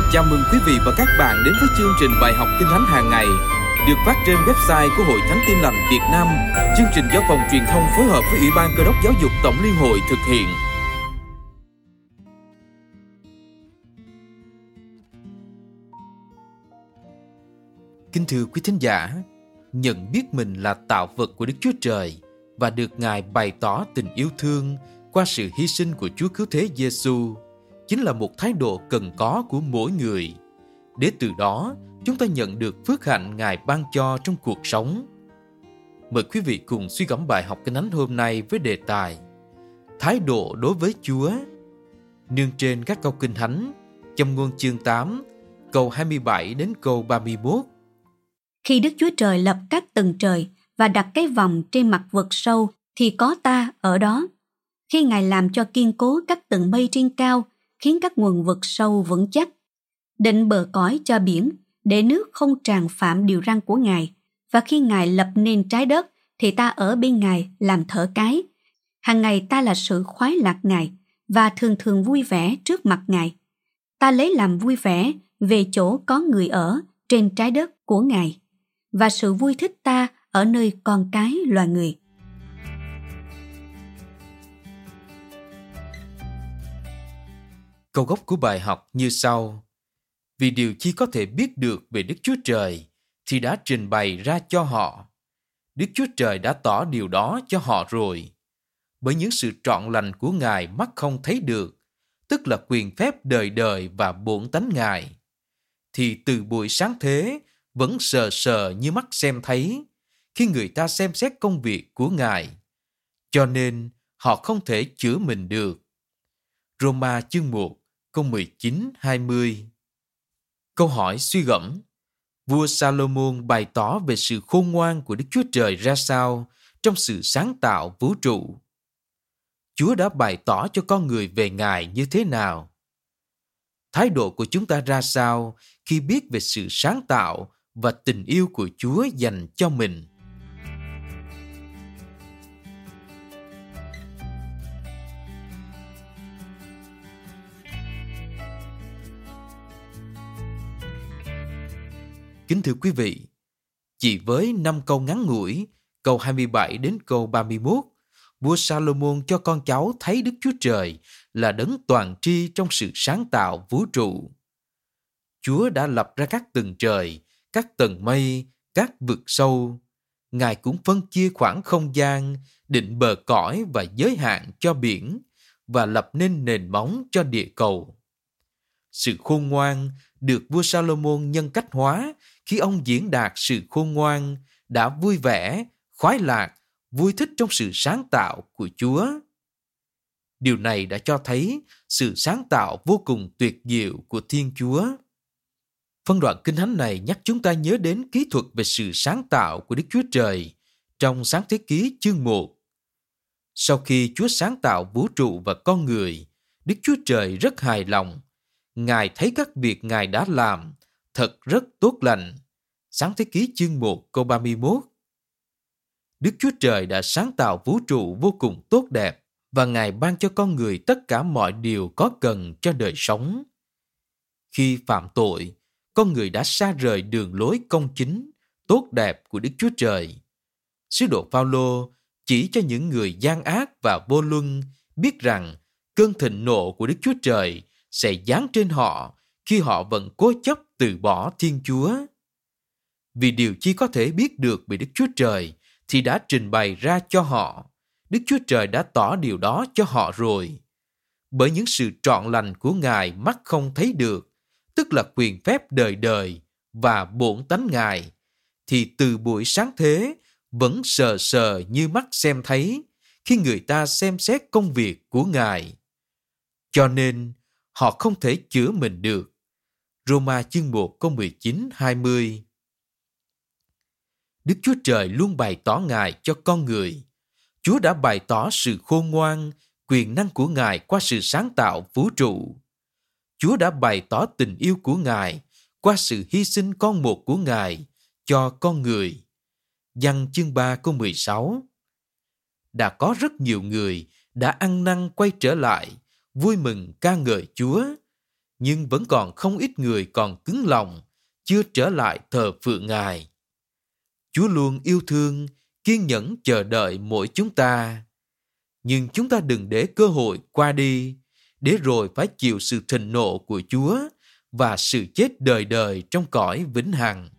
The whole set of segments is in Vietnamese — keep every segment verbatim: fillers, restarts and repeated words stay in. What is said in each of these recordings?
Chào mừng quý vị và các bạn đến với chương trình bài học Kinh Thánh hàng ngày được phát trên website của Hội Thánh Tin Lành Việt Nam. Chương trình do phòng truyền thông phối hợp với Ủy ban Cơ đốc Giáo dục Tổng Liên hội thực hiện. Kính thưa quý thính giả, nhận biết mình là tạo vật của Đức Chúa Trời và được Ngài bày tỏ tình yêu thương qua sự hy sinh của Chúa Cứu Thế Giêsu chính là một thái độ cần có của mỗi người. Để từ đó, chúng ta nhận được phước hạnh Ngài ban cho trong cuộc sống. Mời quý vị cùng suy gẫm bài học Kinh Thánh hôm nay với đề tài Thái độ đối với Chúa, nương trên các câu Kinh Thánh Châm ngôn chương tám, câu hai mươi bảy đến câu ba mươi mốt. Khi Đức Chúa Trời lập các tầng trời và đặt cái vòng trên mặt vực sâu, thì có ta ở đó. Khi Ngài làm cho kiên cố các tầng mây trên cao, khiến các nguồn vực sâu vững chắc, định bờ cõi cho biển, để nước không tràn phạm điều răn của Ngài. Và khi Ngài lập nên trái đất, thì ta ở bên Ngài làm thở cái. Hàng ngày ta là sự khoái lạc Ngài, và thường thường vui vẻ trước mặt Ngài. Ta lấy làm vui vẻ về chỗ có người ở trên trái đất của Ngài, và sự vui thích ta ở nơi con cái loài người. Câu gốc của bài học như sau: Vì điều chi có thể biết được về Đức Chúa Trời thì đã trình bày ra cho họ. Đức Chúa Trời đã tỏ điều đó cho họ rồi. Bởi những sự trọn lành của Ngài mắt không thấy được, tức là quyền phép đời đời và bổn tánh Ngài, thì từ buổi sáng thế vẫn sờ sờ như mắt xem thấy khi người ta xem xét công việc của Ngài. Cho nên họ không thể chữa mình được. Roma chương một, câu mười chín hai mươi. Câu hỏi suy gẫm: Vua Salomon bày tỏ về sự khôn ngoan của Đức Chúa Trời ra sao trong sự sáng tạo vũ trụ? Chúa đã bày tỏ cho con người về Ngài như thế nào? Thái độ của chúng ta ra sao khi biết về sự sáng tạo và tình yêu của Chúa dành cho mình? Kính thưa quý vị, chỉ với năm câu ngắn ngủi, câu hai mươi bảy đến câu ba mươi mốt, vua Salomon cho con cháu thấy Đức Chúa Trời là đấng toàn tri trong sự sáng tạo vũ trụ. Chúa đã lập ra các tầng trời, các tầng mây, các vực sâu. Ngài cũng phân chia khoảng không gian, định bờ cõi và giới hạn cho biển, và lập nên nền móng cho địa cầu. Sự khôn ngoan được vua Salomon nhân cách hóa khi ông diễn đạt sự khôn ngoan, đã vui vẻ, khoái lạc, vui thích trong sự sáng tạo của Chúa. Điều này đã cho thấy sự sáng tạo vô cùng tuyệt diệu của Thiên Chúa. Phân đoạn Kinh Thánh này nhắc chúng ta nhớ đến kỹ thuật về sự sáng tạo của Đức Chúa Trời trong Sáng Thế Ký chương một. Sau khi Chúa sáng tạo vũ trụ và con người, Đức Chúa Trời rất hài lòng. Ngài thấy các việc Ngài đã làm thật rất tốt lành. Sáng Thế Ký chương một câu ba mươi mốt. Đức Chúa Trời đã sáng tạo vũ trụ vô cùng tốt đẹp, và Ngài ban cho con người tất cả mọi điều có cần cho đời sống. Khi phạm tội, con người đã sa rời đường lối công chính, tốt đẹp của Đức Chúa Trời. Sứ đồ Phao-lô chỉ cho những người gian ác và vô luân biết rằng cơn thịnh nộ của Đức Chúa Trời sẽ giáng trên họ khi họ vẫn cố chấp từ bỏ Thiên Chúa. Vì điều chi có thể biết được về Đức Chúa Trời thì đã trình bày ra cho họ. Đức Chúa Trời đã tỏ điều đó cho họ rồi. Bởi những sự trọn lành của Ngài mắt không thấy được, tức là quyền phép đời đời và bổn tánh Ngài, thì từ buổi sáng thế vẫn sờ sờ như mắt xem thấy khi người ta xem xét công việc của Ngài. Cho nên họ không thể chữa mình được. Roma chương một câu mười chín hai mươi. Đức Chúa Trời luôn bày tỏ Ngài cho con người. Chúa đã bày tỏ sự khôn ngoan, quyền năng của Ngài qua sự sáng tạo vũ trụ. Chúa đã bày tỏ tình yêu của Ngài qua sự hy sinh con một của Ngài cho con người. Giăng chương ba câu mười sáu. Đã có rất nhiều người đã ăn năn quay trở lại, vui mừng ca ngợi Chúa. nhưng vẫn còn không ít người còn cứng lòng, chưa trở lại thờ phượng Ngài. Chúa luôn yêu thương, kiên nhẫn chờ đợi mỗi chúng ta. Nhưng chúng ta đừng để cơ hội qua đi, để rồi phải chịu sự thịnh nộ của Chúa và sự chết đời đời trong cõi vĩnh hằng.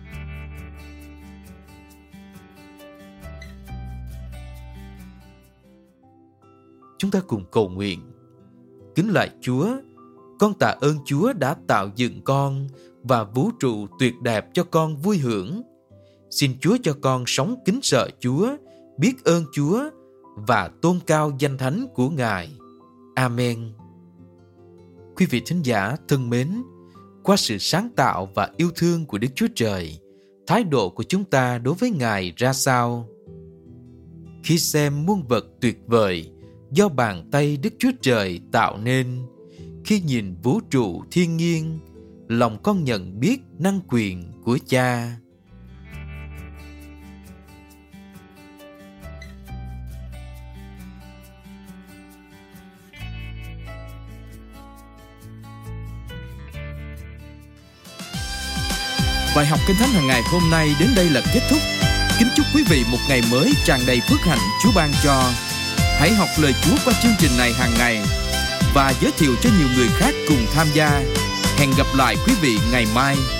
Chúng ta cùng cầu nguyện. Kính lạy Chúa, con tạ ơn Chúa đã tạo dựng con và vũ trụ tuyệt đẹp cho con vui hưởng. Xin Chúa cho con sống kính sợ Chúa, biết ơn Chúa và tôn cao danh thánh của Ngài. Amen. Quý vị thính giả thân mến, qua sự sáng tạo và yêu thương của Đức Chúa Trời, thái độ của chúng ta đối với Ngài ra sao? Khi xem muôn vật tuyệt vời do bàn tay Đức Chúa Trời tạo nên, khi nhìn vũ trụ thiên nhiên, lòng con nhận biết năng quyền của Cha. Bài học Kinh Thánh hàng ngày hôm nay đến đây là kết thúc. Kính chúc quý vị một ngày mới tràn đầy phước hạnh Chúa ban cho. Hãy học lời Chúa qua chương trình này hàng ngày và giới thiệu cho nhiều người khác cùng tham gia. Hẹn gặp lại quý vị ngày mai.